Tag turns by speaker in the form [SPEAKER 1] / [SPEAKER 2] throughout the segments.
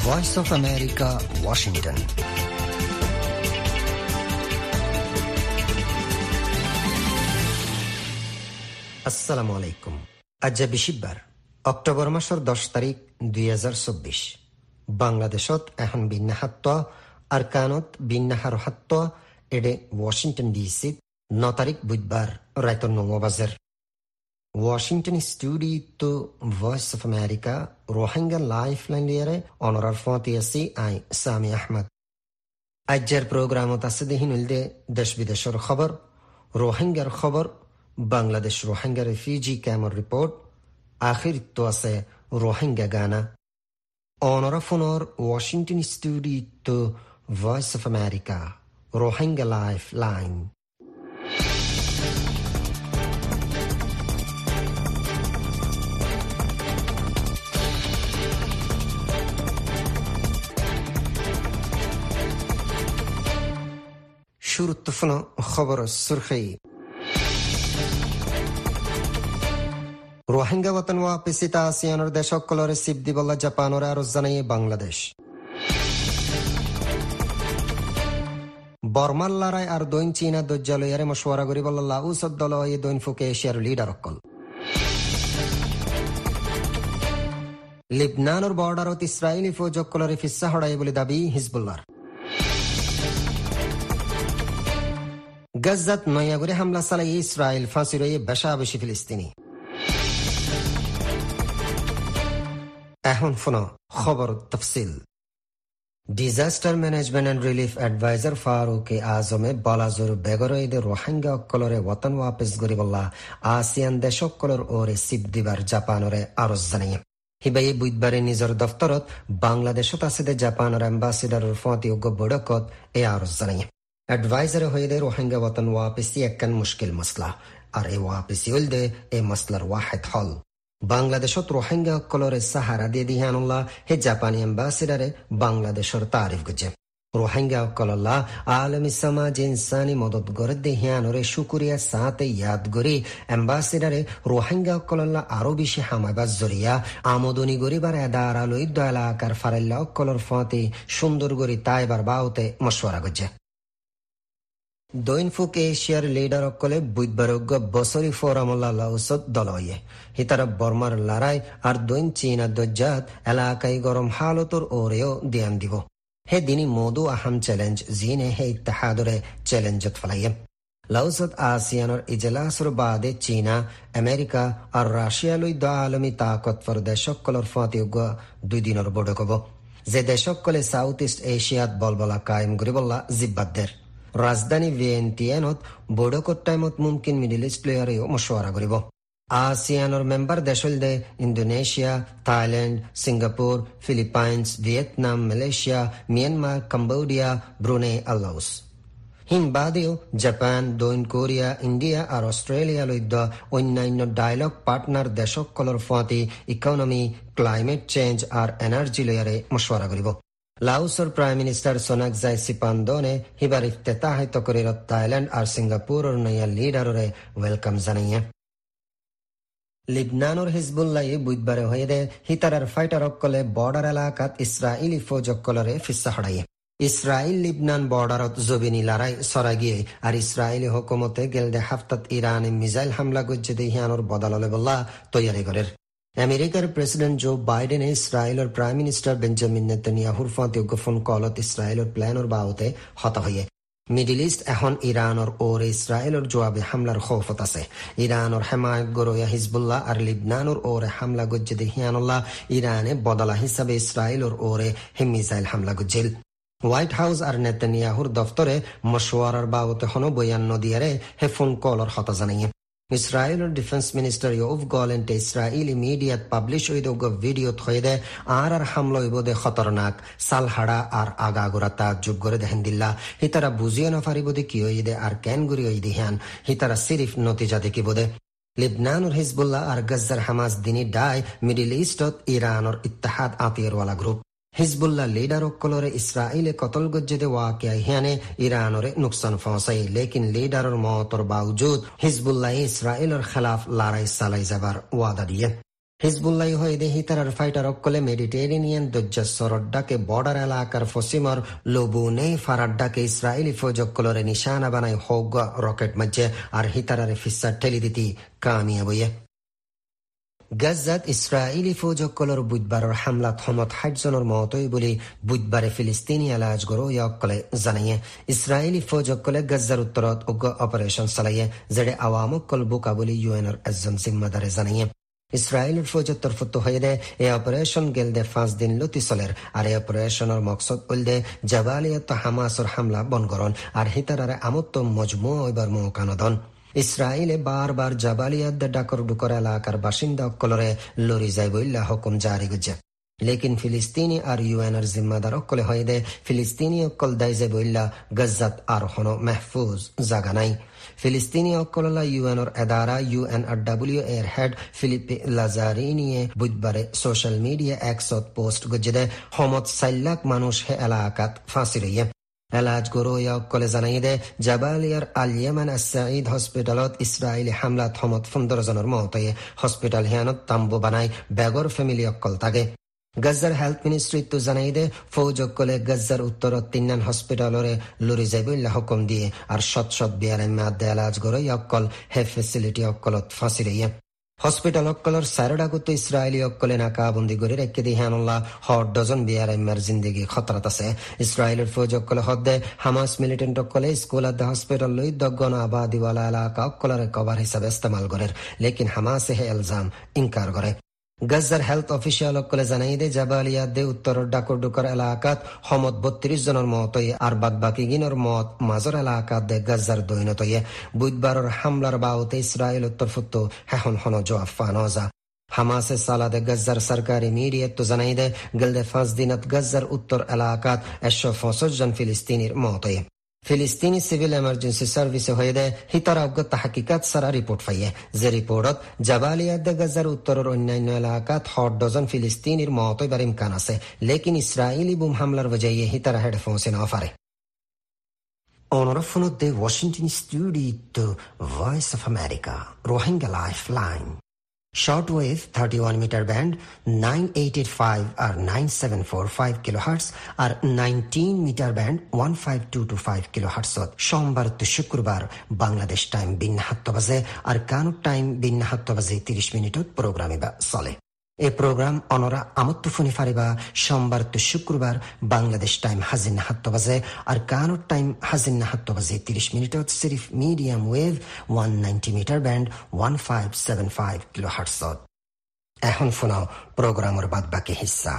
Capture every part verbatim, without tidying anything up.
[SPEAKER 1] Voice of America, Washington. আসসালামু আলাইকুম। আজ বিশিবার অক্টোবর মাসের দশ তারিখ দুই হাজার চব্বিশ। বাংলাদেশত এখন বিন্যাহাত্ত আর কানত বিন্যাহার হাত্ত এডে ওয়াশিংটন ডিসি ন তারিখ বুধবার রাত নৌ বাজের। Washington studio voice of America Rohingya life line লিয়ারে অনরার ফতি আছি আই সামি আহমদ। আজ্যের প্রোগ্রামত আছে দেহিন উলদে দেশ বিদেশের খবর, রোহিঙ্গার খবর, বাংলাদেশ রোহিঙ্গা রেফিউজি ক্যাম্পের রিপোর্ট, আখির তো আছে রোহিঙ্গা গানা। অনরা ফোনর Washington studio voice of America Rohingya life line. শুরুত্তফন খবর সুরখি। রোহিঙ্গা ওয়াতন ওয়াপিসিতা আসিয়ানোর দেশকলরে সিপ দিবল্লা জাপানোর আরো জানাইয়ে বাংলাদেশ। বর্মাল্লারায় আর দৈন চীনা দজ্জালয়ারে মশওয়ারা করি বল্লা উসদ্দল এ দৈন ফুকে এশিয়ার লিডার অকল। লিবনানোর বর্ডারত ইসরায়েলি ফৌজকলরে ফিসা হড়াই বলে দাবি হিজবুল্লাহর। গাজাত নয়াগরে হামলা চালাই ইসরায়েল, ফাঁসির বেশা বেশি ফিলিস্তিনি। এখন ফোন খবর তফসিল। Disaster management and relief adviser Faruk আজমে বলাজুর বেগরইদে রোহিঙ্গা অক্কলরে ওয়াতন ওয়াপেস গরিবল্লা আসিয়ান দেশকলর ওরে সিপ দিবার জাপানরে আরজ জানাই। হিবাই বুধবারে নিজের দফতরত বাংলাদেশত আছে জাপানের অ্যাম্বাসিডারের ফতিয়োগ্য বৈঠকত এ আরজ জানাই। অ্যাডভাইজার হয়ে দে রোহিঙ্গা ওয়াতন ওয়াপেসি একখান মুশকিল মসলা, আর এ ওয়াপেসি হল দে এ মসলার ওয়াহেদ হল। বাংলাদেশত রোহিঙ্গা অক্কলরে সাহারা দিয়ে দিহানুল্লাহ হে জাপানি অ্যাম্বাসিডারে বাংলাদেশের তারিফ গুজে। রোহিঙ্গা অক্কল্লাহ আলমী সমাজ ইনসানি মদত গড়ে দিহানরে শুকুরিয়া সাথে ইয়াদ গরি অ্যাম্বাসিডারে রোহিঙ্গা অক্কল্লাহ আরো বেশি হামাইবাজ জরিয়া আমদনি গরিবার এদার আলোই দয়ালা আকার ফারাল্লা অক্কলর ফতে সুন্দর গরি তাইবার বাউতে মশওয়ারা গুজে। দৈনফুক এশিয়ার লিডার অকলে বুধবারোগ্য বছরি ফোরামুল্লাহ লাউসত দলয়ে হিতারা বর্মার লড়াই আর দৈন চীনা দজ্জাত এলাকায় গরম হালতর ওরেও ধ্যান দিব। হে দিনী মধু আহাম চ্যালেঞ্জ জিনে হে ইত্তেহাদরে চ্যালেঞ্জত ফলাইয়ে। লাউসত আসিয়ানোর ইজলাসর বাদে চীনা, আমেরিকা আর রাশিয়ালই দ আলমী তাকতফর দেশকলর ফতিয়োগ্য দুই দিনের বৈঠক হব, যে দেশকলে সাউথ ইস্ট এশিয়াত বলবলা কায়েম গরিবল্লা জিব্বাদের। রাজধানী ভিয়েন্টিয়ানত বৈঠকর টাইমত মুমকিন মিডিল ইস্ট প্লেয়ারেও মশওয়ারা করিব। আসিয়ানোর মেম্বার দেশল দে Indonesia, Thailand, Singapore, Philippines, Vietnam, Malaysia, Myanmar, Cambodia, Brunei আর লাওস। হিন বাদেও জাপান, দক্ষিণ কোরিয়া, ইন্ডিয়া আর অস্ট্রেলিয়া লইদ্য অন্যান্য ডায়লগ পার্টনার দেশকলর ফতি ইকোনমি, ক্লাইমেট চেঞ্জ আর এনার্জি লয়ারে মশওয়ারা করিব। লাউসর প্রাইম মিনিস্টার সোনাকজাই সিপান্দনে হিবার ইফতেতাহিত করির থাইল্যান্ড আর সিঙ্গাপুরের নয়া লিডাররে ওয়েলকাম জানাইয়ে। লিবনানোর হিজবুল্লাহ বুধবারে হয়ে দে হিতারার ফাইটার অক্কলে বর্ডার এলাকাত ইসরায়েলি ফৌজ অক্কলরে ফিসা হড়াইয়ে। ইসরায়েল লিবনান বর্ডারত জবিনী লড়াই সরা গিয়ে আর ইসরায়েলি হুকুমতে গেলদে হাফতাত ইরানে মিসাইল হামলা গুজ্জে দেহিয়ানোর বদললে বল্লা তৈয়ারি করের। আমেরিকার প্রেসিডেন্ট জো বাইডেন ইসরায়েলের প্রাইম মিনিস্টার বেঞ্জামিন নেতানিয়াহুর ফতিয়োগ্য ফোন কলত ইসরায়েলের প্ল্যানের বাউতে হত হয়ে। মিডিল ইস্ট এখন ইরানের ওরে ইসরায়েলের জবাবে হামলার খৌফত আছে। ইরানের হেমায়ত গরোয়া হিজবুল্লাহ আর লিবনানের ওরে হামলা গুজ্জে দেহিয়ানুল্লাহ ইরানে বদলা হিসাবে ইসরায়েলের ওরে হে মিসাইল হামলা গুজ্জিল। হোয়াইট হাউস আর নেতানিয়াহুর দফতরে মশওয়ারার বাউতে হন বয়ান নদিয়ারে হে ফোন কলর হতা জানাইয়ে। ইসরায়েলের ডিফেন্স মিনিস্টার ইয়োভ গলেন্টে ইসরায়েলি মিডিয়াত পাবলিশ হইদ ভিডিওত হয়ে দে আর আর হামলা হইব দে খতরনাক সালহাড়া আর আগাগোড়া তাজ্জুব করে দেহেন দিল্লা হিতারা বুঝিয়ে না পারিব দে কি হইদে আর কেন গুরি হই দিহান হিতারা সিরিফ নতিজা দেখিব দে। লিবনানুর হিজবুল্লাহ আর গজ্জার হামাস দিনী ডাই মিডিল ইস্টত ইরানোর ইত্তেহাদ আতিয়ারওয়ালা গ্রুপ। হিজবুল্লাহ লিডার অক্কলরে ইসরায়েলে কতল গজ্জেদে ওয়াকিয়া হিয়ানে ইরানরে নুকসান পৌঁছাই, লেকিন লিডারের মতর বাউজুদ হিজবুল্লাহ ইসরায়েলের খেলাফ লড়াই চালাই যাবার ওয়াদা দিয়ে। হিজবুল্লাহ হয়ে হিতারার ফাইটার অকলে মেডিটেরিয়ান দজ্জাসরড্ডাকে বর্ডার এলাকার ফসিমর লোবুনে ফারাড্ডাকে ইসরায়েলি ফৌজকলরে নিশানা বানায় হোগ রকেট মাঝে আর হিতারারে ফিসার ঠেলি দিতি কামিয়া বইয়ে গাজাত ইসরায়েলি ফৌজকলর বুধবাৰৰ হামলাত সমত ষাট জনৰ মতই বুলি বুধবাৰে ফিলিস্তিনী এলাজ গৰো অকলে জানায়ে ইসৰায়েলি ফৌজকলে গাজাৰ উত্তৰত উগ্ৰ অপাৰেশ্যন চলায়ে যেৰে আৱামকল বোকা বুলি ইউএনৰ এজন জিম্মাদাৰে জানায়ে ইসরায়েলের ফৌজের তরফত হয়ে দে এই অপারেশন গেল দে পাঁচ দিন লতি চলের আর এই অপারেশনের মকসদ উল দে জাবালিয়ত হামাসর হামলা বনগরণ আর হিতারারে আমত্ত মজমু এবার মৌকানদন ইসরায়েলে বারবার জাবালিয়াত দে ডাকর ডুকর এলাকার বাসিন্দা অকলরে লড়ি যায় বইল্লা হুকুম জারি গুজে লেকিন ফিলিস্তিনি আর ইউএনের জিম্মাদার অকলে হয়ে দে ফিলিস্তিনি অকল দায় যায় বইল্লা গজ্জাত আর হনো মেহফুজ জাগা নাই ফিলিস্তিনি অকললা ইউএনর এদারা ইউএনআরডব্লিউ এর হেড ফিলিপি লাজারিনিয়ে বুধবারে সোশ্যাল মিডিয়া একশত পোস্ট গজ্জে হমত সাইলাক মানুষ হে এলাকাত ফাঁসি রইয়ে এলাজ গরোয়া অকলে জানাই দে জাবালিয়ার আল ইয়েমান আসাইদ হসপিটালত ইসরায়েলি হামলাত হমত পনেরো জনের মতয়ে হসপিটাল হিয়ানত তাম্বু বানায় বেগর ফ্যামিলি অকল থাকে গজ্জার হেলথ মিনিস্ট্রি তো জানাই দে ফৌজ অকলে গজ্জার উত্তরত তিননান হসপিটালরে লড়ি যাইবইল্লা হুকুম দিয়ে আর শত শত বিয়ার মাদ্দে এলাজ গরোই অকল হে ফেসিলিটি অকলত ফাঁসি রইয়ে হসপিটাল অকলর সারডাগুত ইসরায়েলি অকলে নাকাবন্দি করে রেখে দিয়ে হানুল্লাহ হর ডজন বিয়ার এমার জিন্দগি খতরাত আছে ইসরায়েলের ফৌজ অকলে হদ্দে হামাস মিলিটেন্ট অকলে স্কুল আদে হসপিটাল লই দগন আবাদিওয়ালা এলাকা অকলরে কভার হিসাবে ইস্তেমাল করে লেকিন হামাসে হে এলজাম ইনকার করে গজ্জার হেলথ অফিসিয়াল অকলে জানাই দে জাবালিয়াত দে উত্তর ডাকর ডুকর এলাকাত হমত বত্রিশ জনের মতই আর বাদ বাকি গিনর মত মাজর এলাকাত দে গজ্জার দৈনতয়ে বুধবারের হামলার বাউতে ইসরায়েল উত্তর ফুত্ত হেহন হন জবাব ফানজা হামাসে সালাদে গজ্জার সরকারি মিডিয়াত তো জানাই দে গলদে পাঁচ দিনত গজ্জার উত্তর এলাকাত একশো পঁয়ষট্টি জন ফিলিস্তিনির মতয়ে ফিলিস্তিনি সিভিল এমার্জেন্সি সার্ভিসে হয়ে দে হিতারা অজ্ঞতা হাকিকাত সারা রিপোর্ট পাইয়ে যে রিপোর্টত জাবালিয়াত দে গজ্জার উত্তরের অন্যান্য এলাকাত হট ডজন ফিলিস্তিনির মত এবার ইমকান আছে লেকিন ইসরায়েলি বুম হামলার বজাইয়ে হিতারা হেড পৌঁছে না পারে অনরফনত দে Washington studio voice of America Rohingya lifeline Shortwave thirty-one meter band nine eight eight five or nine seven four five kilohertz or nineteen meter band one five two two five kilohertz সোমবার তো শুক্রবার Bangladesh time বিন্না সাত বাজে আর কানুক time বিন্না সাত বাজে ত্রিশ মিনিটত প্রোগ্রামে বা চলে এই প্রোগ্রাম অনরা আমত্ত ফোনে ফারিবা সোমবার তো শুক্রবার বাংলাদেশ টাইম হাজিনা সাত বাজে আর কানুক টাইম হাজিনা সাত বাজে ত্রিশ মিনিটত সিরিফ medium wave one ninety meter band one five seven five kilohertz এখন শোনাও প্রোগ্রামের বাদ বাকি হিস্সা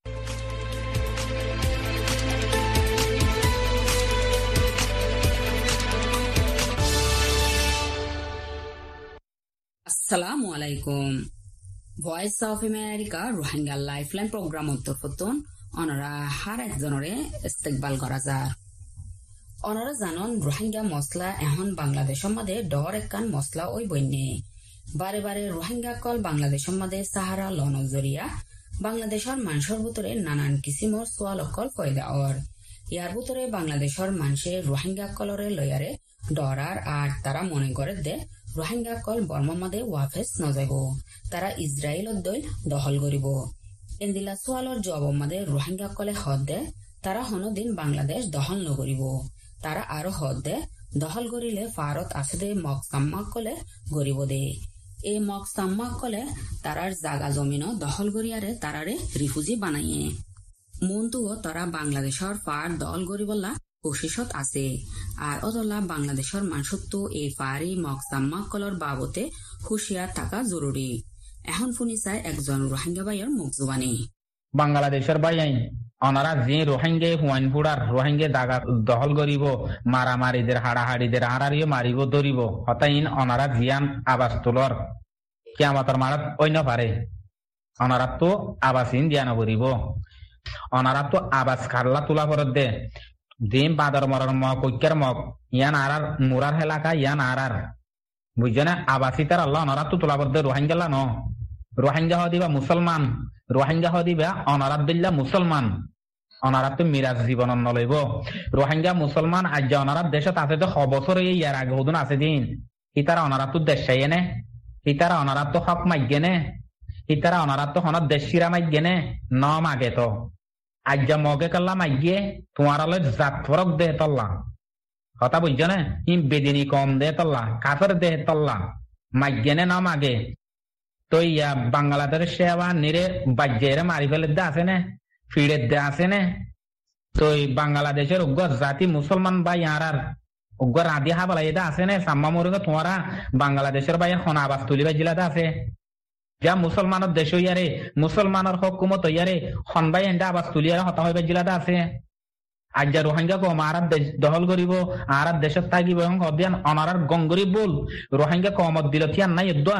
[SPEAKER 2] আসসালামু আলাইকুম voice of America Rohingya lifeline program অন্তর্ভুক্তন অনরা হার একজনরে ইস্তেকবাল করা যায় অনরা জানন রোহিঙ্গা মশলা এখন বাংলাদেশের মধ্যে ডর একান মশলা ওই বন্যে বারে বারে রোহিঙ্গা কল বাংলাদেশের মধ্যে সাহারা লনক জরিয়া বাংলাদেশের মানুষের ভিতরে নানান কিসিমর সোয়াল অকল কয়দা অর ইয়ার ভিতরে বাংলাদেশের মানুষের রোহিঙ্গা কলরে লয়ারে ডরার আর তারা মনে করে দে রোহিঙ্গা কল বর্মা মাদে ওয়াফেস নজাইব তারা ইসরায়েলত দই দখল করিব এন্দিলা সোয়ালর জবাব মাদে রোহিঙ্গা কলে হদ দে তারা হনদিন বাংলাদেশ দখল নকরিব তারা আরো হদ দে দখল করিলে ভারত আছে দে মক সাম্মা কলে গরিব দে এই মক সাম্মা কলে তারার জাগা জমিন দখল করিয়ারে তারারে রিফুজি বানাইয়ে মন্তুও তারা বাংলাদেশের পার দল গরিবল্লা কোশিশত আছে আর অতলা বাংলাদেশের মানুষত্ব এই পারি মকসাম্মা কলর বাবতে হুশিয়ার থাকা জরুরি এখন শুনি চাই একজন রোহিঙ্গা ভাইয়ের মুখ জুবানি
[SPEAKER 3] বাংলাদেশের ভাই অনারা যে রোহিঙ্গে হুয়াইনপুরার রোহিঙ্গে দাগা দখল করিব মারামারিদের হাড়াহাড়িদের হারারিও মারিব ধরিব হতাইন অনারা জিয়ান আবাস তোলর কিয়ামতর মারাত অন্য পারে অনারা তো আবাসিন জ্ঞান করিব অনারা তো আবাস খাল্লা তোলা পর দে দিন বাদর মরার মক ঐক্যের মক ইয়ান আরার মুরার এলাকা ইয়ান আরার বুঝছে না আবাসিতার আল্লাহ অনারা তো তোলা পর দে রোহিঙ্গা ন রোহিঙ্গা হদিবা মুসলমান রোহিঙ্গা হদিবা অনারাবদুল্লাহ মুসলমান অনারাত মিরাজ জীবন নলইব রোহিঙ্গা মুসলমান আজ অনারাত দেশত আছে তো বছর ইয়ার আগে হদুন আছে দিন ইতারা অনারাত দেশ চাইয়ে নে ইতারা অনারাত হক মাইগে নে ইতারা অনারা তো হন দেশ শিরা মাইগেনে ন মাগে তো আজ্জা মগে কাল্লা মাইগে তোমার আলো জাত ফরক দে তল্লা কথা বুঝছো না ইম বেদিনী কম দে তল্লা কাফের দে তল্লা মাইগেনে ন মাগে তো ইয়া বাংলাদেশের সেবা নিরে বাজ্যের মারি ফেলে দে আছে না ফিরে দে আছে না তো বাংলাদেশের উগ্র জাতি মুসলমান ভাই আর উগ্র রাধি হাবালা এটা আছে না সাম্মা মুরুগে তোমারা বাংলাদেশের ভাই এখন আবাস তুলিবা জেলাতে আছে যা মুসলমানের দেশ ইয়ারে মুসলমানের হকুমত ইয়ারে খন ভাই এন্ডা আবাস তুলিয়ারে হতা হইবা জেলাতে আছে আজ যা রোহিঙ্গা কম আর দেশ দখল করিব আর দেশত থাকিব এবং হদিয়ান অনারার গঙ্গরি বল রোহিঙ্গা কমত দিল থিয়ান নাই এদুয়া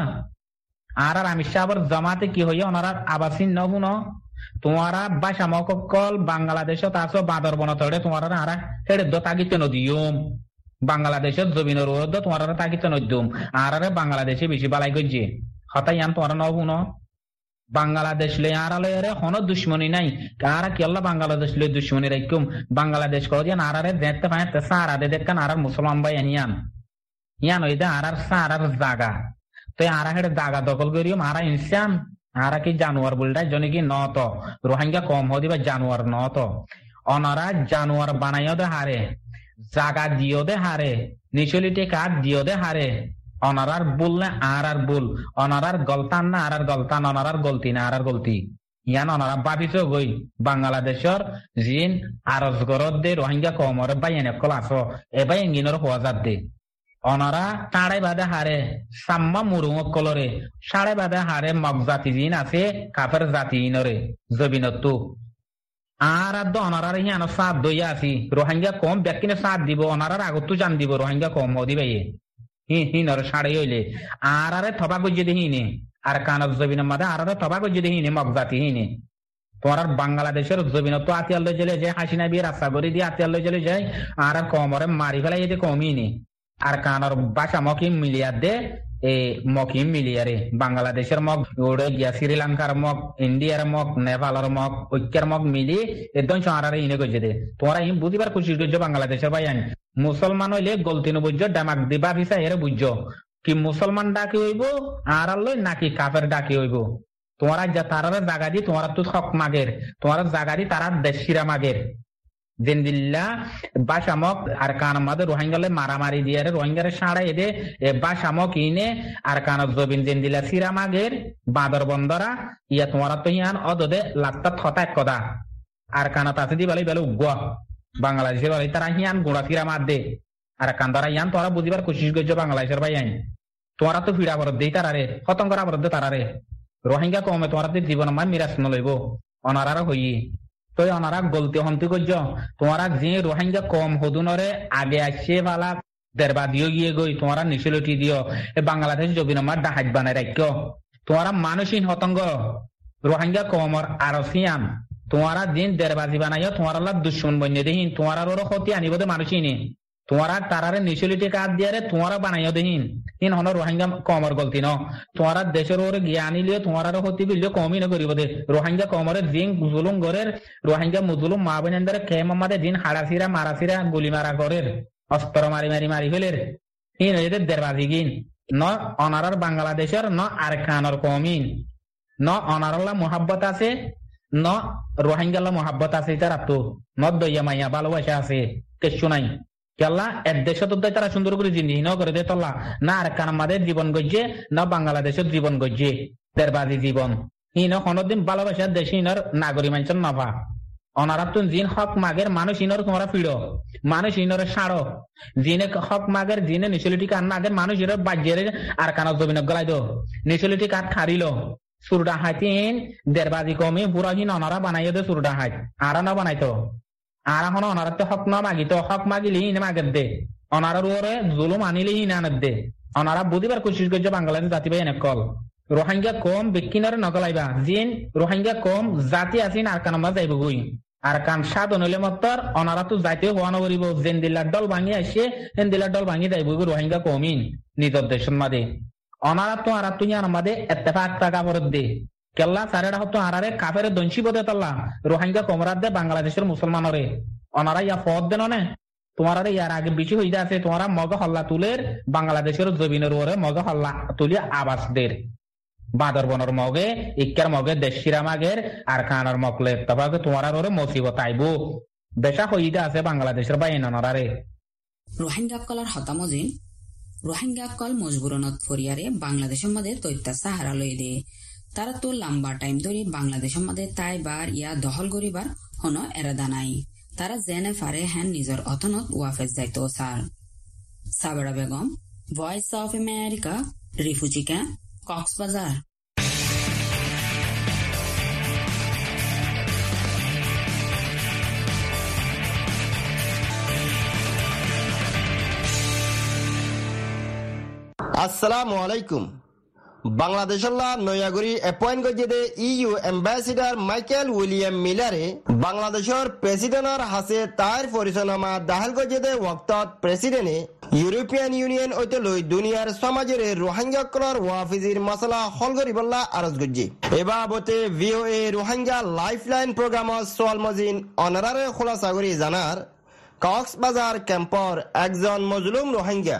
[SPEAKER 3] আর আর আমির সাহেবের জমাতে কি হইয়া ওনারার আবাসিন নবুন তোমারা বাসা মকল বাংলাদেশত আছো বাদর বনতরে তোমারা আরা হেড়ে দ তাগিতে নদিয়ম বাংলাদেশের জমিনের ওর দ তোমারা তাগিতে নদিয়ম আর আরে বাংলাদেশে বেশি বালাই গজ্জে হতাই আন তোমারা নবুন বাংলাদেশ লে আর আলে কোনো দুশ্মনী নাই কারা কি আল্লাহ বাংলাদেশ লে দুশ্মনী রাখুম বাংলাদেশ কদিয়ান আর আরে দেখতে পায় সারা দে দেখেন আর মুসলমান ভাই আনিয়ান ইয়ান ওই দে আর আর সারার জাগা তো আরা হেড়ে জাগা দখল করিও আরা ইনসান আরা কি জানোয়ার বলটাই জনে কি নত রোহিঙ্গা কম হদি বা জানোয়ার নত অনারা জানোয়ার বানাইও দে হারে জাগা দিও দে হারে নিচলিটি কাঠ দিও দে হারে অনারার বল না আর আর বল অনারার গলতান না আর আর গলতান অনারার গলতি না আর আর গলতি ইয়ান অনারা ভাবিছ গই বাংলাদেশের জিন আরজ গরত দে রোহিঙ্গা কমর বাই এনে কল আস এবাই ইঞ্জিনের হওয়া যাত দে অনারা সাড়ে বাদে হারে সাম্মা মুরুং কলরে সাড়ে বাদে হারে মগ জাতি জিন আছে কাফের জাতি ইনরে জবিনতো আর আদ অনারার হিয়ান সাত দইয়া আছি রোহিঙ্গা কম ব্যাকিনে সাত দিব অনারার আগত জান দিব রোহিঙ্গা কম হদি বাইয়ে হি হিনর সাড়ে হইলে আর আরে থবা গজ্জে দেহিনে আর কানব জবিনের মাঝে আর আরে থবা গজ্জে দেহিনে মগ জাতি হিনে তোমার বাংলাদেশের জবিনত আতিয়াল জেলে যে হাসিনা বিয়ে রাস্তা করে দিয়ে আতিয়াল জেলে যায় আর কমরে মারি ফেলাই এতে কমই নে আর কানর বাসা মকিম মিলিয়ার দে এ মকিম মিলিয়ারে বাংলাদেশের মগ ওড়ে গিয়া শ্রীলঙ্কার মগ ইন্ডিয়ার মগ নেপালের মগ ঐক্যের মগ মিলি একদম সারারে ইনে গজে দে তোমরা ইম বুঝিবার খুশি করছো বাংলাদেশের ভাই আইন মুসলমান হইলে গলতি ন বুঝছো ডামাক দিবা ভিসা এর বুঝছো কি মুসলমান ডাকি হইব আর লই নাকি কাফের ডাকি হইব তোমরা যা তারারে জাগা দি তোমরা তো হক মাগের তোমরা জাগা দি তারা দেশিরা মাগের জেন্দিল্লা বাসামক আর কানমাদে রোহিঙ্গালে মারামারি দিয়ে রোহিঙ্গারে সাড়া এদে বাসামক ইনে আর কান জবিন জেন্দিল্লা সিরামাগের বাঁদর বন্দরা ইয়া তোমারা তো ইয়ান অদে লাত্তা থতা এক কথা আর কানাত আছে দি বলে বলে উগ্র বাংলাদেশের বলে তারা হিয়ান গোড়া সিরা মার দে আর কান্দারা ইয়ান তোরা বুঝিবার কোশিশ করছো বাংলাদেশের ভাই আইন তোরা তো ফিরা বরদ দেই তারারে খতম করা বরদ তারারে রোহিঙ্গা কমে তোরা জীবন মান মিরাজ নলইব অনারার হই তো অনারা গলতি হন্তি করছ তোমরা যে রোহিঙ্গা কম হদুনরে আগে আসছে বালা দেড়বা দিও গিয়ে গই তোমরা নিচলটি দিও এ বাংলাদেশ জবিনমার ডাহাজ বানাই রাখ তোমরা মানুষহীন হতঙ্গ রোহিঙ্গা কমর আরো সিয়াম তোমরা দিন দেড়বাজি বানাইও তোমরা দুশ্মন বন্য দেহীন তোমরা ওর ক্ষতি আনিব দে মানুষহীন তোমরা তারারে নিচলিটি কাজ দিয়ে তোমরা বানাইও দেহীন ইন হন রোহিঙ্গা কমর গলতি ন তোমরা দেশের ওরে গিয়ে আনিলিও তোমরা ক্ষতি বিলিও কমই না করিব দে রোহিঙ্গা কমরে জিন জুলুম গরের রোহিঙ্গা মুজুলুম মা বোনেদের খেম আমাদের দিন হাড়াছিরা মারাছিরা গুলি মারা গরের অস্ত্র মারি মারি মারি ফেলের ইন এদের দেড়বাজি গিন ন অনারার বাংলাদেশের ন আর খানর কমিন ন অনারাল্লা মোহাব্বত আছে ন রোহিঙ্গাল্লা মোহাব্বত আছে তারা তো ন দইয়া মাইয়া ভালোবাসা আছে কিছু নাই কেল্লা এক দেশত তারা সুন্দর করে জিনিস ন করে দে তল্লা না আর কানামাদের জীবন গজ্জে না বাংলাদেশের জীবন গজ্জে দেড়বাজি জীবন ইন কোনদিন ভালোবাসার দেশে ইনর নাগরিক মানুষের নভা অনারা তুন জিন হক মাগের মানুষ ইনর তোমরা ফিড়ো মানুষ ইনর সাড়ো জিনে হক মাগের জিনে নিচলিটি কান মাগের মানুষ ইনর বাজ্যের আর কানা জমিন গলাই দো নিচলিটি কাঠ খারিল সুরডা হাইতিন দেড়বাজি কমে পুরাহীন অনারা বানাইও দে সুরডা হাইত আর না বানাইতো আর এখন অনারা তো হক না মাগিত হক মাগিলে ইনে মাগের দে অনারার ওরে জুলুম আনিলে ইনে আনের দে অনারা বুঝিবার কোশিশ করছে বাংলাদেশ জাতি ভাই এনে কল রোহিঙ্গা কম বিকিনরে নকলাইবা জিন রোহিঙ্গা কম জাতি আসিন আর কানমা যাইব গুই আর কান সাদ নইলে মত্তর অনারা তো যাইতে হওয়া নগরিব জেন্দিল্লার দল ভাঙি আসে হেন্দিল্লার দল ভাঙি যাইব রোহিঙ্গা কমিন নিজের দেশের মাঝে অনারা তো আর তুই আমাদের এত্তেফাক টাকা বরদ দে কেল্লা সারেডা হতো আরারে কাফের দঞ্চি বদে তাল্লা রোহিঙ্গা কমরাত দে বাংলাদেশের মুসলমানরে অনারা ইয়া ফদ দেন নে তোমার ইয়ার আগে বেশি হইতে আছে তোমরা মগ হল্লা তুলের বাংলাদেশের জমিনের ওরে মগ হল্লা তুলি আবাস দের বাদরবনের মগে ইক্কার মগে দেশিরামাগের আর খানার মকলে তবাকে তোমার ওরে মুসিবত আইবো দেশা হইদা আছে বাংলাদেশের বাইন অনারে
[SPEAKER 2] রোহিঙ্গা কলার হতামজিন রোহিঙ্গা কল মজবুরনত ফরিয়ারে বাংলাদেশের মধ্যে তৈত্যা সাহারা লই দে তারা তো লম্বা টাইম ধরে বাংলাদেশের মধ্যে তাই বার ইয়া দখল করিবার হন এরাদা নাই তারা জেনে ফারে হ্যান নিজের অথনত ওয়াফেজ যাইতো সার Sabera Begum voice of America refugee camp Cox's Bazar
[SPEAKER 4] আসসালামু আলাইকুম বাংলাদেশের নয়াগরি অ্যাপয়েন্ট গজেদে ইইউ অ্যাম্বাসিডার মাইকেল উইলিয়াম মিলারে বাংলাদেশের প্রেসিডেন্টর হাসে তার পরিচালনা দাখিল গজেদে ওয়াক্তত প্রেসিডেন্টে ইউরোপিয়ান ইউনিয়ন ঐতে লই দুনিয়ার সমাজের রোহিঙ্গা কলর ওয়াফিজির মাসালা হল করিবল্লা আরজ গজ্জি এবাবতে ভিওএ রোহিঙ্গা লাইফলাইন প্রোগ্রামর সোয়াল মজিন অনারারে খোলাসা করি জানার কক্সবাজার ক্যাম্পর একজন মজলুম রোহিঙ্গা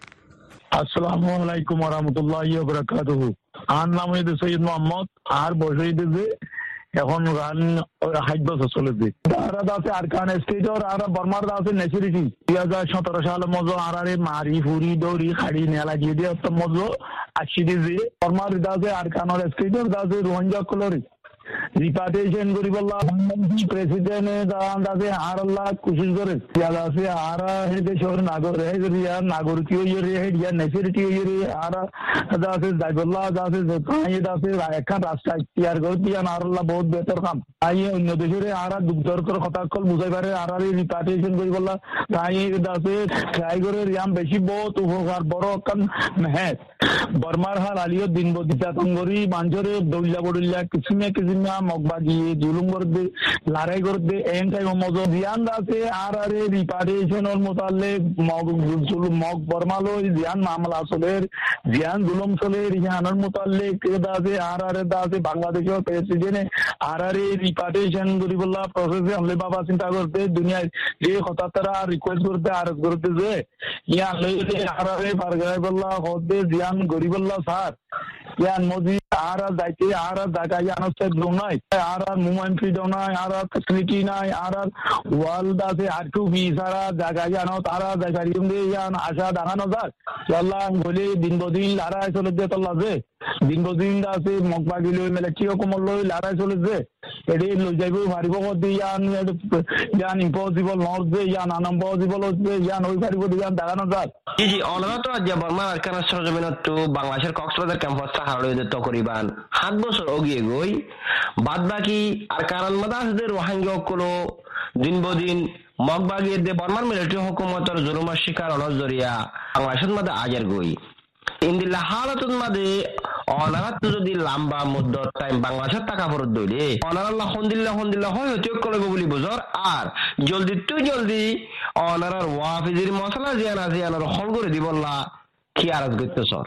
[SPEAKER 5] আসসালামু আলাইকুম ওয়া রাহমাতুল্লাহি ওয়া বারাকাতুহু। আর নাম হইছে সৈয়দ মোহাম্মদ আর বয়স হইছে এখন গান ষাট বছর চলেছে। তারা আছে আরকান স্টেট আর আর বর্মার আছে নেচুরিটি দুই হাজার সতেরো সালে মজো আরারে মারি ফুরি দৌড়ি খাড়ি নেলা গিয়ে দিয়ে তো মজো আসি দিয়ে বর্মার আছে আরকানের স্টেট আছে রোহিঙ্গা কলরি রিপার্টেশন করি বললা প্রেসিডেন্ট দাদে আর আল্লাহ কোশিশ করে আছে আর হে দেশের নাগরিক হে নাগরিকীয় ইয়ে হে ইয়া নেচুরিটি ইয়ে আর দাদে দাইবল্লাহ দাদে তাই দাদে একটা রাষ্ট্র ইখতিয়ার করে দিয়া আর আল্লাহ বহুত বেহতর কাম তাই অন্য দেশের আর দুর্দর্কর কথা কল বুঝাই পারে আর আর রিপার্টেশন করি বললা তাই দাদে ট্রাই করে রিয়াম বেশি বহুত উপকার বড় কাম মেহের বর্মার হাল আলিও দিন বদিতা তঙ্গরি মাঞ্জরে দৌল্লা বড়িল্লা কিছু না কিছু না মগবাজি জুলুম করবে লড়াই করবে এন টাইম মজো ধ্যান আছে আর আরে রিপার্টেশনের মোতালে মগ জুলুম মগ বর্মালো ধ্যান মামলা চলে ধ্যান জুলুম চলে রিহানের মোতালে কেদা আছে আর আরে দা আছে বাংলাদেশের প্রেসিডেন্ট আর আরে রিপার্টেশন করি বললা প্রসেসে হলে বাবা চিন্তা করতে দুনিয়ায় যে কথা তারা রিকোয়েস্ট করতে আর করতে যে ইয়া লইতে আর আরে বারগায় বললা হদে ধ্যান গরিবল্লা স্যার ইয়ান মোদি আর যাইতে আর জায়গা ইয়ানছে নাই আর মুভমেন্ট ফ্রিডম নাই আর ফ্যাসিলিটি নাই আর ওয়ার্ল্ড আছে আর টু বি সারা জায়গা ইয়ানো তারা জায়গা রিমদে ইয়ান আশা দেখানো যাক আল্লাহ বলে দিন বদিন লড়াই চলেছে তল্লা যে দিন বদিন আছে মগবাগি লই মিলিটারি কমল লই লড়াই চলেছে এডি লই যাইব পারিব কদি ইয়ান ইয়ান ইম্পসিবল নট যে ইয়ান আনইম্পসিবল হচ্ছে ইয়ান ওই পারিব ইয়ান দেখানো যাক
[SPEAKER 4] জি জি অনারত যে বর্মা আরকান সরজমিনত তো বাংলাদেশের কক্সবাজার ক্যাম্পাস সাহারা লই তো করিবান সাত বছর অগিয়ে গই বাদ বাকি আর কারণ মাদাসদের রোহিঙ্গা কলো দিন বদিন মগবাগি দে বর্মার মিলিটারি হুকুমতের জুলুমের শিকার অনজরিয়া বাংলাদেশের মধ্যে আজের গই ইন্দিল্লা হালাতুর মধ্যে অনারাত যদি লম্বা মুদ্দত টাইম বাংলাদেশের টাকা ফেরত দইলে অনারাল্লাহ হন্দিল্লাহ হন্দিল্লাহ হয় হতে কলব বলি বুঝর আর জলদি তো জলদি অনারার ওয়াফিজির মশলা জিয়ানা জিয়ানার হল করে দিবল্লা কি আরাজ করতে সর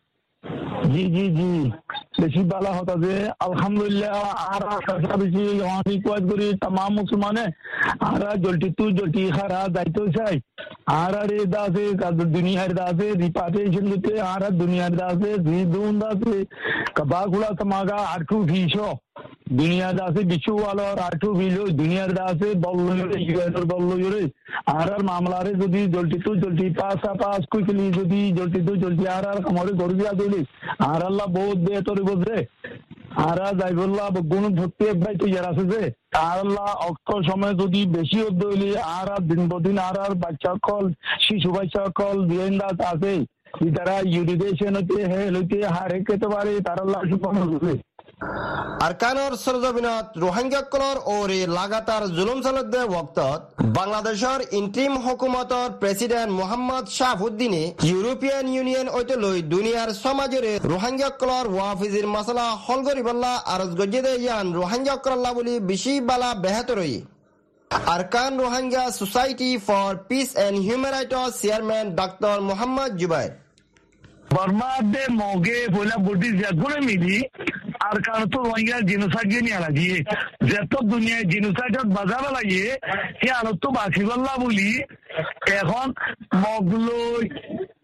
[SPEAKER 5] জি জি জি বেশি ভালো হতো যে আলহামদুলিল্লাহ আর বেশি রিকোয়েস্ট করি तमाम মুসলমানে আর জলটি তু জলটি খারা দায়িত্ব চাই আর রে দাসে দুনিয়ার দাসে রিপার্টেশন দিতে আর দুনিয়ার দাসে জি দুন দাসে কবাগুলা সমাগা আটু ভিশো দুনিয়ার দাসে বিচু वाला আর আটু ভিলো দুনিয়ার দাসে বল্লরে ইউএসর বল্লরে আর আর মামলারে যদি জলটি তু জলটি পাস পাস কুইকলি যদি জলটি তু জলটি আর আর আমারে গরিয়া দিলি আর আল্লাহ বহুত বেহতর বুঝে আর যাইবল্লাহ গুণ ভর্তি একবার তৈরি আছে যে আর আল্লাহ অক্ষর সময় যদি বেশি হইলে আর দিন বদিন আর আর বাচ্চা কল শিশু বাচ্চা কল দিয়েন্দাস আছে তারা ইউডিকেশন হতে হইতে হারে খেতে পারে তার আল্লাহ সুবহান হবে
[SPEAKER 4] আরকানোর সরজমিনত রোহিঙ্গা কলর ওরে লাগাতার জুলুম চলতে ওয়াক্তত বাংলাদেশের ইন্টিম হুকুমতর প্রেসিডেন্ট মোহাম্মদ শাহাবুদ্দিনে ইউরোপিয়ান ইউনিয়ন ঐতে লই দুনিয়ার সমাজের রোহিঙ্গা কলর ওয়াফিজির মাসালা হল করিবল্লা আরজ গজ্জেদে ইয়ান রোহিঙ্গা কল্লা বলি বেশি বালা বেহতরই Arakan Rohingya society for peace and human rights chairman doctor Mohammad Zubair
[SPEAKER 5] বর্মাদে মগে পয়লা বডি যেগুলো মিলি আর কারণ তো রোহিঙ্গা জিনোসাইড নিয়ে লাগিয়ে যত দুনিয়ায় জিনোসাইডত বাজার লাগিয়ে সে আরো তো বাঁচিবল্লা বলি এখন মগলই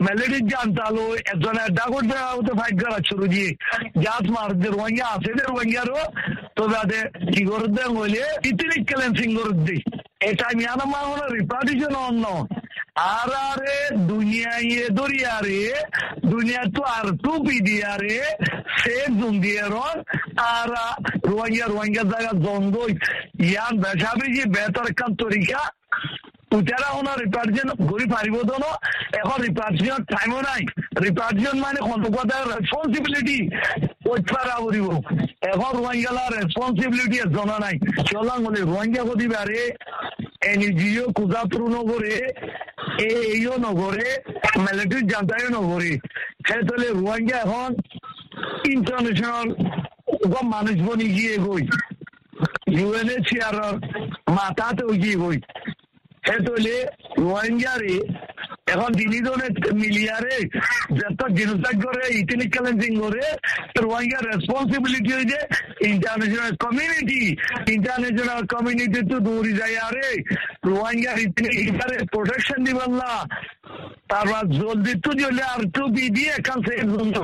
[SPEAKER 5] মেলেডি জানতালো একজনের ডাগর দেওয়া ফাইট করা শুরু দিয়ে জাত মারদের রোহিঙ্গা আছে দের রোহিঙ্গারও তবে আদে কি করে দেন বলে ইতিনি ক্যালেন্সিং করে দিই এটা মিয়ানমার হলো রিপার্টিশন অন্য আর আরে দুনিয়ায় দরিয়ারে দুনিয়া তো আর টু পিডিয়ারে সে দুনিয়ার আর রোহিঙ্গা রোহিঙ্গা জায়গা দ্বন্দ্ব ইয়ান বেসাবে যে বেতার কাম তরিকা উতারা হলো রিপার্টিশন ঘুরি পারিব তো না এখন রিপার্টিশন টাইমও নাই রিপার্টিশন মানে কতটা রেসপন্সিবিলিটি ওইটারা করিব এখন রোহিঙ্গার রেসপন্সিবিলিটি জানা নাই চলাং বলে রোহিঙ্গা কদি বারে এনজিও কুজাপুর নগরে এইও নগরে মিলিটারি জান্তায় নগরে সেতলে রোহিঙ্গা এখন ইন্টারন্যাশনাল মানুষ বনি গিয়ে গই ইউএনএইচসিআর মাথাতে গিয়ে গই সেতলে রোহিঙ্গারে এখন দিনীজনে মিলিয়ারে যত জিনোসাইড করে ইথনিক ক্লিনজিং করে রোহিঙ্গা রেসপন্সিবিলিটি হইছে ইন্টারন্যাশনাল কমিউনিটি ইন্টারন্যাশনাল কমিউনিটি তো দূরে যায় আরে রোহিঙ্গা ইথনিক প্রোটেকশন দিবেন না তারপর জলদি তো জলে আর তো বিধি এখান থেকে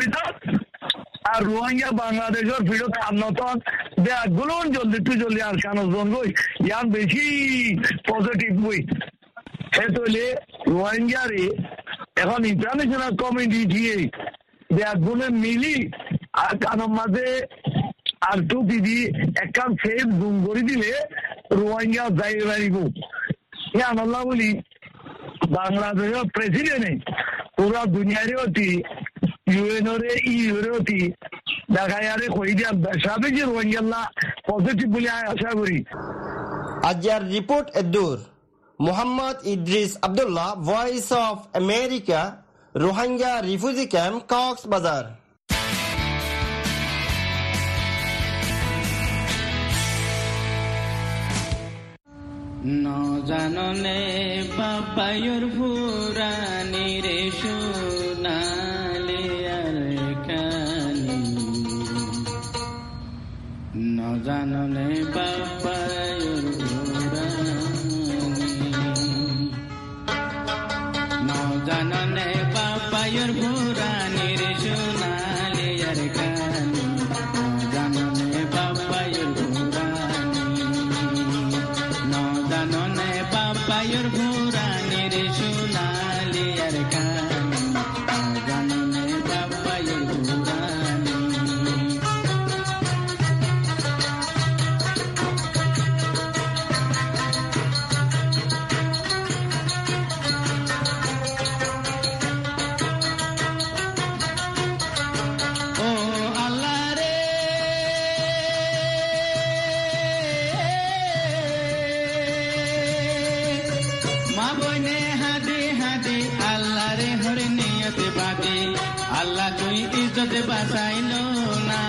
[SPEAKER 5] আর রোহিঙ্গা বাংলাদেশের ফিরত আনতন দেগুলো জলদি তো জলদি আর কেন জন গই ইয়ান বেশি পজিটিভ বই সেতলে রোহিঙ্গারে এখন ইন্টারন্যাশনাল কমিউনিটি দিয়ে দেগুলো মিলি আর কারণ মাঝে আর তো বিধি একান সেফ জুম করে দিলে রোহিঙ্গা যাই পারিব ইয়ান আল্লাহ বলি বাংলাদেশের প্রেসিডেন্টে পুরা দুনিয়ারে অতি ইউএনওরে ইউরে অতি দেখা যারে কই দিয়া বেসাবে যে রোহিঙ্গা পজিটিভ বলে আশা করি
[SPEAKER 6] আজকের রিপোর্ট এদুর Mohammad Idris Abdullah, voice of America, Rohingya refugee camp, Cox's Bazar.
[SPEAKER 7] নজাননে বাবায়ুর ভুরানি রে সোনালি আর কানি নজাননে বাবায়ুর নজাননে বাবায়ুর ভুরানি রে সোনালি আর কানি নজাননে বাবায়ুর ভুরানি নজাননে বাবায়ুর ভুরানি রে সোনালি আর কানি নজাননে বাবায়ুর ভুরানি আল্লাহ তুই ইজ্জত বাঁচাইল না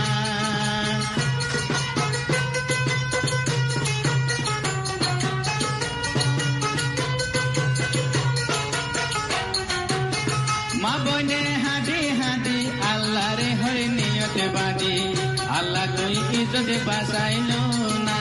[SPEAKER 7] মা বনে হাঁটি হাঁটি আল্লাহ রে হরে নিয়তে বাঁধি আল্লাহ তুই ইজ্জত বাঁচাইল না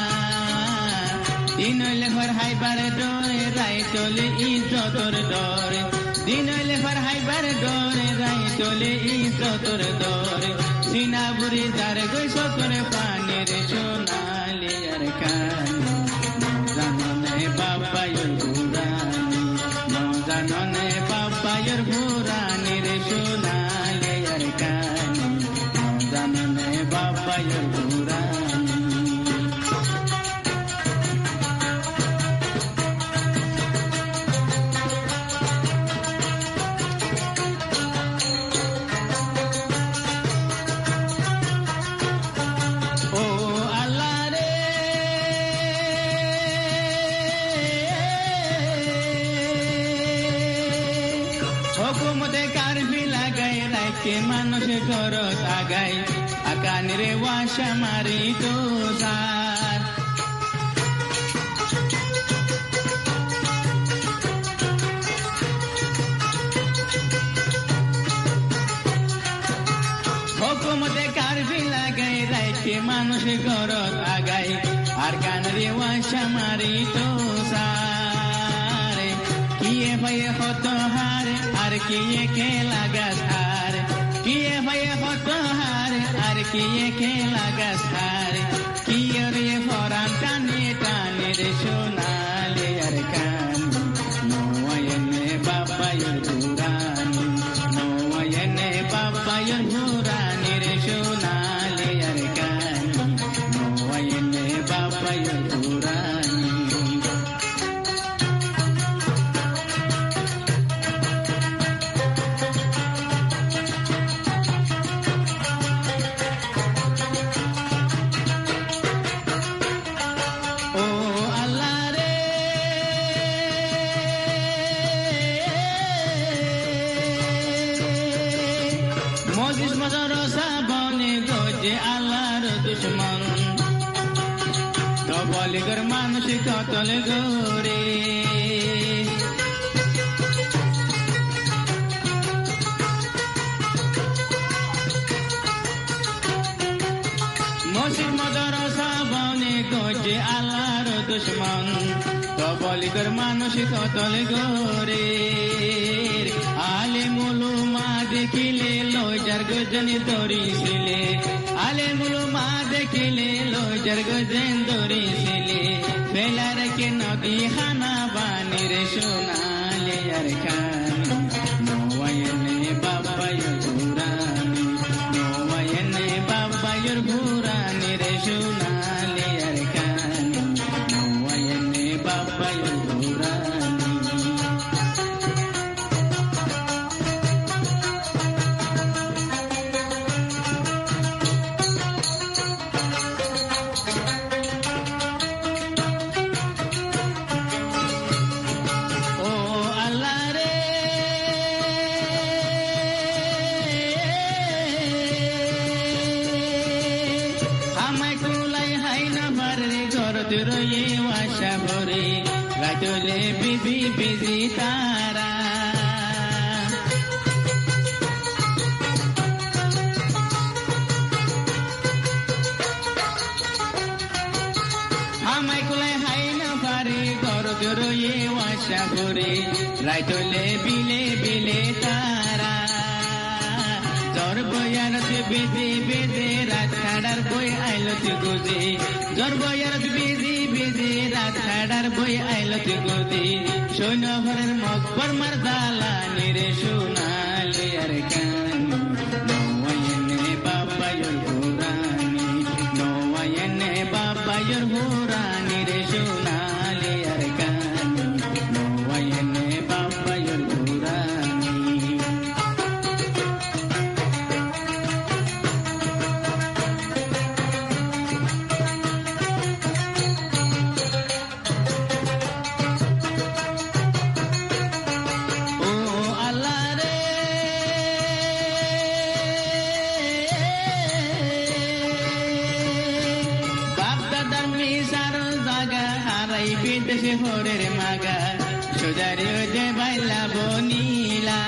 [SPEAKER 7] দিন হইলে ঘর হাইবারে ডরে রাই চলে ইজ্জতর ডরে দিন হইলে ঘর হাইবারে ডরে রাই চলে ইজ্জতর ডরে সিনা বুড়ি যার গই সকরে পানির সোনালি আর কানি জাননে বাবায়ুর ভুরানি জাননে বাবায়ুর ভুরানি রে সোনালি আর কানি জাননে বাবায়ুর ভুরানি মানুষের ঘরত আগাই আকানে ওয়াশা মারি তো সার হুকুমতে কারফি লাগাই রাইকে মানুষের ঘরত আগাই আর কানরে ওয়াশা মারি তো সার কিয়ে ভয়ে হত হারে আর কি খেলা গাছ আর কি ভাইয়ে হতহার আর কি খেলা গাছ আর কি রে ফরান টানে টানে রে সোনালে আর কান নোয়ায়নে বাবায়ুর পুরানি নোয়ায়নে বাবায়ুর পুরানি রে সোনালে আর কান নোয়ায়নে বাবায়ুর পুরানি বলিগর মানুষ কতল গোরে মসজিদ মাদ্রাসা বনে গজে আল্লাহর দুশমন বলিগর মানুষ কতল গোরে আলেম উলামা দেখিলে লজার গজনি দরিছিলে আলেম উলামা দেখিলে লজার গজন দরিছিলে বেলার কে নদী হানা বানি রে সোনালে আর কান নোয়ায়নে বাবায়ুর পুরানি নোয়ায়নে বাবায়ুর পুরানি রে সোনালে আর কান নোয়ায়নে বাবায়ুর পুরানি রাজলে বিবি বিজি তারা আমায় কুলাই হাই না পারে গরদ রয়ে ওয়াশা করে রাজলে বিলে বিলে তারা জর বয়ারত বেদে বেদে রাত খাড়ার বই আইলত গুজে জর বয়ারত বেদে বেদে রাত খাড়ার বই আইলত গুজে সৈন্য ঘরের মকবর মারদালা নিরে সোনালে আর কান নোয়ায়নে বাবায়ুর পুরানি নোয়ায়নে বাবায়ুর পুরানি রে সোনালে আর কান নোয়ায়নে বাবায়ুর পুরানি বিদেশে হরের মাগা সোজারে যে বাইলা বনিলা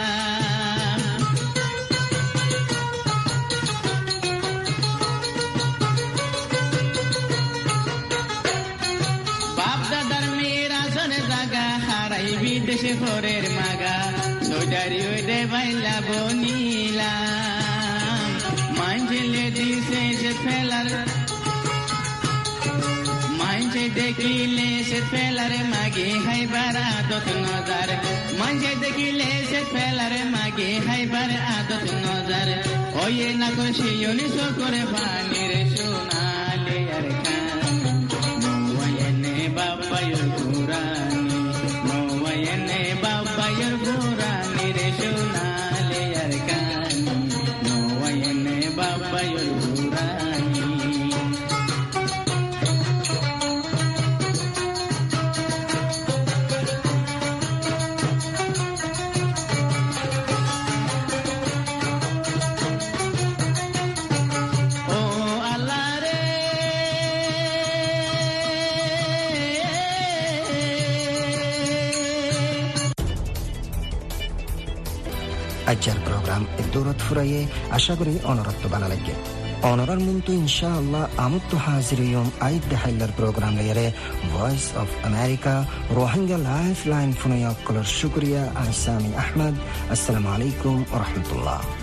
[SPEAKER 7] বাপ দাদার মেয়ের আসনে জাগা হারাই বিদেশে হরের মাগা সোজারে যে বাইলা বনিলা মাঞ্জলে দিছে সে ফেলার মাঞ্জে দেখিলে সে ফেলারে মাগে হাইবার আদত নজার মাঞ্জে দেখিলে সে ফেলারে মাগে হাইবার আদত নজার ওয়ে না খুশি ইউনিসো করে পানির সোনালে আর কান নোয়ায়নে বাবায়ুর পুরানি নোয়ায়নে বাবায়ুর পুরানি রে সোনালে আর কান নোয়ায়নে বাবায়ুর পুরানি
[SPEAKER 1] আজকের প্রোগ্রাম দূরত ফুরাইয়ে আশা করি অনরত্ব বানা লাগে Onorar muntu inshallah amuttu haziriyum aid dehailar program lere Voice of America Rohingya Lifeline funayak kolor shukriya Aisami Ahmad. Assalamu alaikum wa rahmatullah.